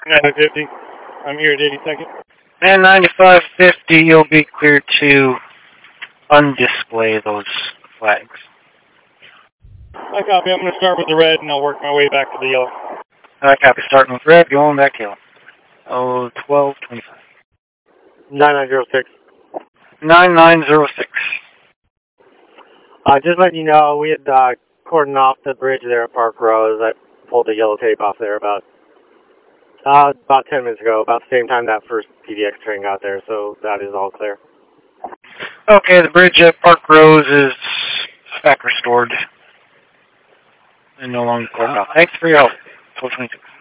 950. I'm here at 82nd. And 9550, you'll be cleared to undisplay those flags. I copy. I'm going to start with the red, and I'll work my way back to the yellow. I copy. Starting with red, going back to yellow. 1225. 9906. 9906. Just letting you know, we had cordoned off the bridge there at Park Rose. I pulled the yellow tape off there about 10 minutes ago, about the same time that first PDX train got there, so that is all clear. Okay, the bridge at Park Rose is back restored and no longer cordoned off. Thanks for your help. 1222.